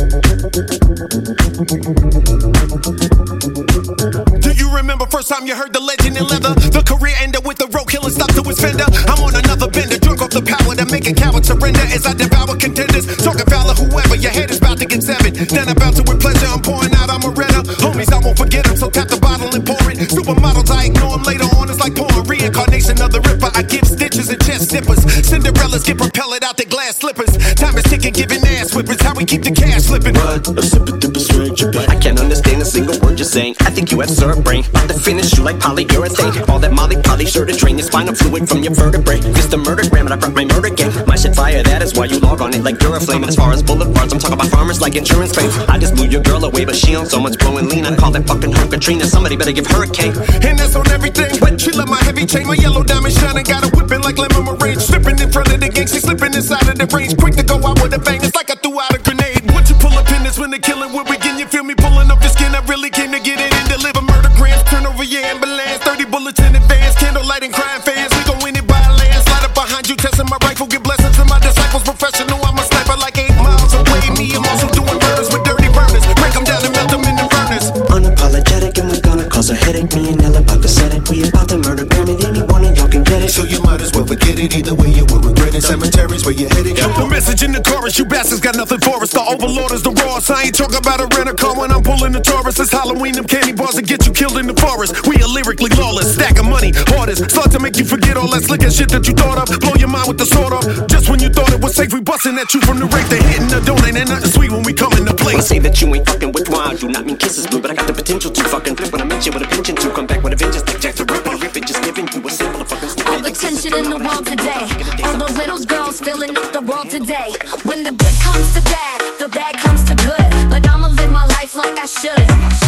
Do you remember first time you heard the legend in leather? The career ended with the roadkill and stuck to his fender. I'm on another bender, drunk off the power to make a coward surrender as I devour contenders. Talking foul of whoever, your head is about to get severed. Then I bounce it with pleasure, I'm pouring out, I'm a redder. Homies, I won't forget them, so tap the bottle and pour it. Supermodels, I ignore them later on, it's like pouring reincarnation of the Ripper. I give stitches and chest snippers. Cinderellas get propelled out their glass slippers. Time is ticking, giving ass whippers. How we keep the cash slipping. What a super duper strange I can't understand a single word you're saying. I think you have syrup brain. About to finish you like polyurethane. All that Molly Polly sure to drain your spinal fluid from your vertebrae. Fist a murder gram and I brought my murder game. My shit fire, that is why you log on it like Duraflame. And as far as boulevards, I'm talking about farmers like insurance claims. I just blew your girl away, but she on so much blowing lean. I call that fucking her Katrina. Somebody better give her a cake. And that's on everything. But she love my heavy chain, my yellow diamond shining. Got her whipping like lemon meringue. Slipping in front of the gang, she slipping inside of the range. Quick to go out with a bang, it's like I threw out a grenade. Once you pull up in this when the killing will begin, you feel me pulling up the skin. I really came to get it and deliver murder grams. Turn over your ambulance, 30 bullets in advance. Candlelight and crime fans, we gon' win it by a landslide. Up behind you, testing my rifle, give blessings to my disciples. Professional, I'm a sniper like 8 miles away. Me, I'm also doing murders with dirty burners. Break them down and melt them in the furnace. Unapologetic and we're gonna cause a headache. Me and Ella about to set it. We about to murder Grammy, any one of y'all can get it. So you might as well forget it. Either way you will regret it. Cemeteries where you're headed. The message in the chorus, you bastards got nothing for us. The overlord is the rawest. I ain't talking about a rental car when I'm pulling the Taurus. It's Halloween, them candy bars that get you killed in the forest. We are lyrically lawless, stack of money, hardest. Start to make you forget all that slick ass shit that you thought of. Blow your mind with the sword up. Just when you thought it was safe, we busting at you from the rape. They hitting the donate, ain't nothing sweet when we come in the When I place. say that you ain't fucking with wine, do not mean kisses blue, but I got the potential to fucking flip when I meet you with a pension to come back with a vengeance. Like Jack the Ripper, rip it, just giving you a symbol of fucking stupid. All the tension in the world today. All the little girls filling up the world today. When the good comes to bad, the bad comes to good. But I'ma live my life like I should.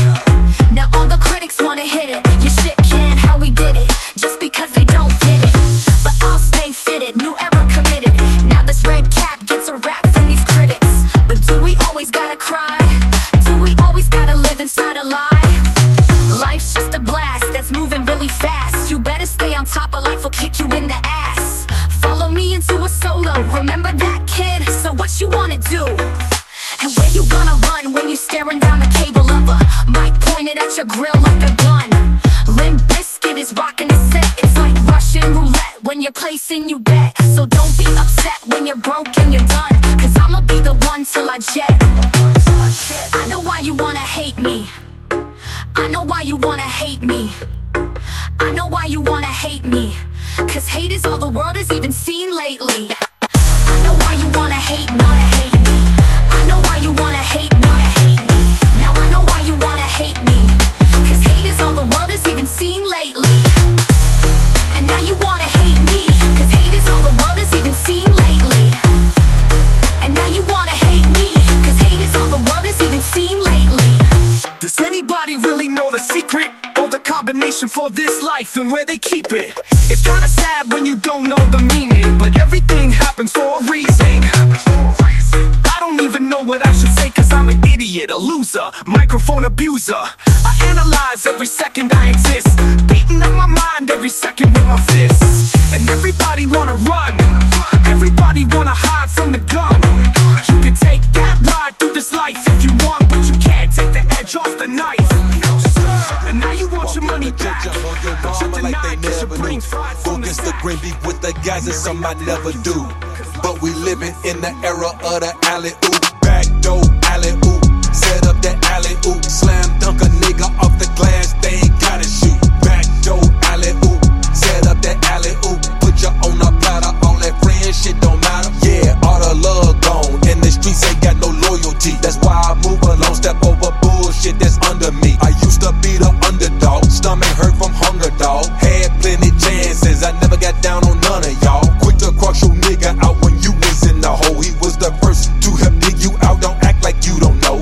Now all the critics wanna hit it. Your shit can't, how we did it. Just because they don't get it. But I'll stay fitted, new era committed. Now this red cap gets a rap from these critics. But do we always gotta cry? Do we always gotta live inside a lie? Life's just a blast that's moving really fast. You better stay on top of life or kick you in the ass. Follow me into a solo, remember that kid? So what you wanna do? And where you gonna run when you staring down the cable of a mic pointed at your grill like a gun? Limp Bizkit is rocking the set. It's like Russian roulette when you're placing you bet. So don't be upset when you're broke and you're done, cause I'ma be the one till I jet. I know why you wanna hate me. I know why you wanna hate me. I know why you wanna hate me. Cause hate is all the world has even seen lately. I know why you wanna hate me. I know why you wanna hate me. Now I know why you wanna hate me. Cause hate is all the world has even seen lately. And now you wanna hate me. Cause hate is all the world has even seen lately. And now you wanna hate me. Cause hate is all the world has even seen lately. Does anybody really know the secret? Or the combination for this life and where they keep it? It's kinda sad when you don't know the meaning, but everything happens for a reason. I don't even know what I should say, cause I'm an idiot, a loser, microphone abuser. I analyze every second I exist, beating up my mind every second with my fists. And everybody wanna run, everybody wanna hide from the gun. You can take that ride through this life if you want, but you can't take the edge off the knife. And now you want your money back, but you deny cause your brain's fried Go from the against the grain, beef with the guys, it's something I never do. But we living in the era of the alley-oop. Backdoor alley-oop, set up that alley-oop. Slam dunk a nigga off the glass, they ain't gotta shoot. Backdoor alley-oop, set up that alley-oop. Put you on a platter, all that friend shit don't matter. Yeah, all the love gone, and the streets ain't got no loyalty. That's why I move along, step over bullshit that's under me. I used to be the underdog, stomach hurt from hunger, dog. Had plenty chances, I never got down on none of y'all. Quick to cross your nigga out when you was in the hole. He was the first to help dig you out, don't act like you don't know.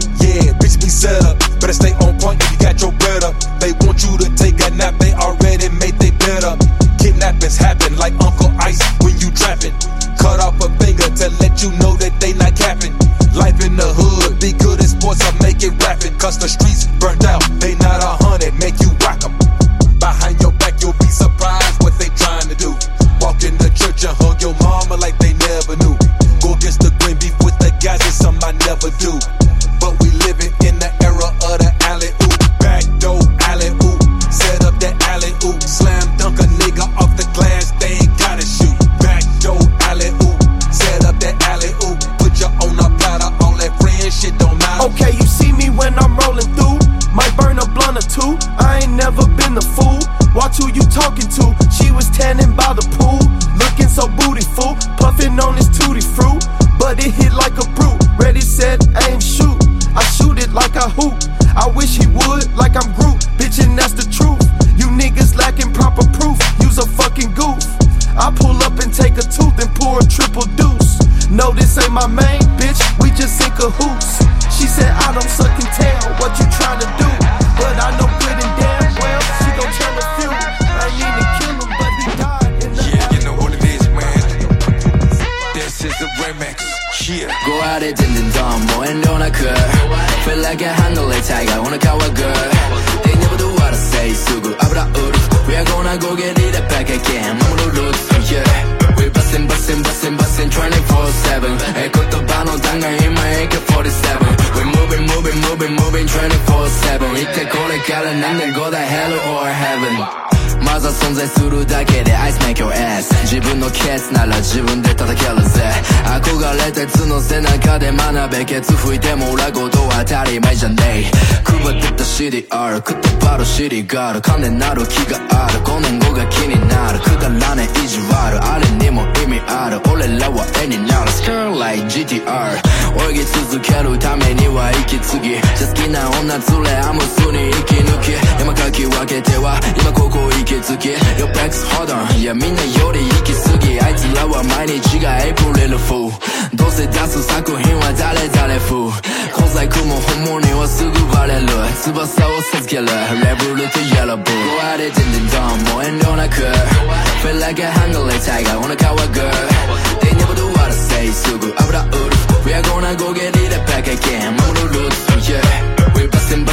cahoots. She said I don't suck and tell what you tryna do, but I know good and damn well she gon' tell a few. I ain't mean to kill him, but he died in the Yeah, you know what it is, man. This is the remix. Yeah. Go at it in the dawn, more and don't occur. Feel like I handle it, tiger, wanna call a girl. They never do what I say, sugu, abra uru. We are gonna go get it back again, I'm gonna lose, yeah. We bustin', 24/7. Hey, cut the bottle down in my AK-47. We moving 24/7. 이때 고래가를 남는 거다 hell or heaven. 맞아存在するだけで I smack your ass 自分のケツなら自分で叩けるぜ憧れて角背中で学べケツ吹いても裏事は当たり前じゃねえ配ってた CDR くったばる CD がある金なる気がある5年後が気になるくだらねえ意地悪あれにも意味ある俺らは絵になる Skirt like GTR 泳ぎ続けるためには息継ぎじゃ好きな女連れアムスに息抜き山かき分けては今ここ行きつき Your back's hold on いやみんなより行き過ぎあいつらは毎日がエイプリルフーどうせ出す作品は誰々風小細工も本物にはすぐバレる翼を授けるレブルとイエローブー Go at it in the dawn もう遠慮なく Feel like I handle it tiger wanna call a girl They never do what I say すぐ油売る We are gonna go get it back again 戻る Yeah We bustin'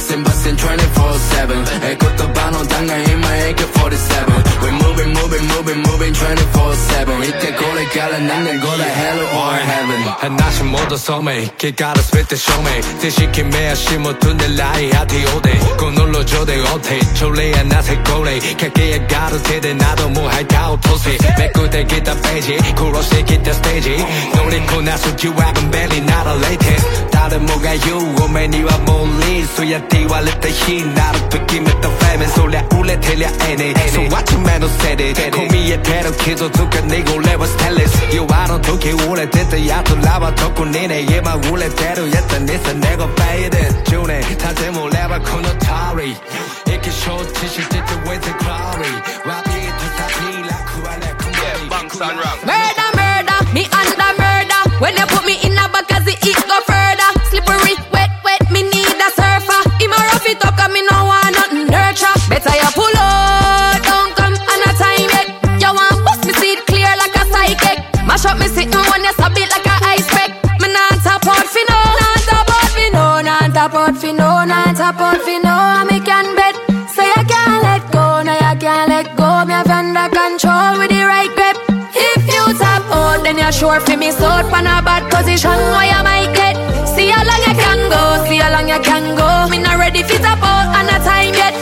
24/7 Hey 言葉の弾が今 AK-47 We moving 24/7 이때これから何年後だ Hell or Heaven 하나씩 모두 소매 길가를 스윗 show me 대시킨 매야시 모두 내 라이 하티 오대 꼭 눌러줘 대 오테 졸래야 나세 고래 갈게야 가루 대대 나도 뭐할 다 오토세 메꾸대 기타 빼지 쿠로시 기타 스테이지 놀리고 나서 지와금 벨리 나라 레이트 다른 뭐가 유오메니와 몰리 수야티와 립다히 나를 뺏기면 또 패면 솔야 울레 텔야 애네 So watch your man said it 코미에 대로 키도 두가 내고 레버 스타일리스 You I don't took it 오래 됐다 야도 라바 덮고 니네 얘만 울레 대로 했던 니사 내가 빼이든 주네 다들 몰래봐 코노타리 이렇게 쇼트 실제 또 왠지 크라리 와비 두타피 라쿠알레 쿵베리 Murder, me under murder When you put me in a back as it go further Slippery, wet, me need a surfer I'ma rough it up cause me no want nothing nurture Better you pull out, don't come on a time yet You want bust me see it clear like a psychic Mash up me sitting when you stop it like a ice pack Me not tap out fi no, not tap out fi no Not tap out fi no, not tap out fi no And me can bet, so you can't let go No you can't let go, me have under control with the right grip If you tap out, then you're sure fi me out pan a bad position where you might get See how long you can go, see how long you can go Me not ready fi tap out, and a time yet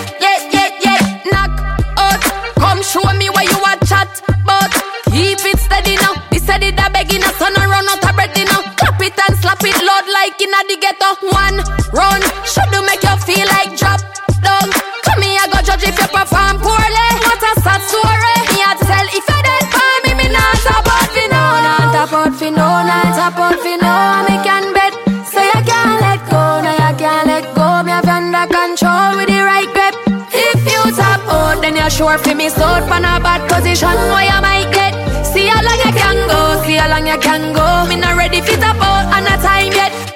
Knock out, come show me where you a chat But keep it steady now, this steady da begging us on run out of breath now Clap it and slap it loud like in a the ghetto One run, should make you feel like drop down Come here, go judge if you perform poorly What a sad story, me a tell if you dead for me Me not tap out fi no, not tap out fi no Not tap out fi no, me can bet So you can't let go, no you can't let go Me have under control with the right grip If you tap out, then you're sure fi me out pan a bad position where you might get See how long you can go, see how long you can go Me not ready fi tap out, and a time yet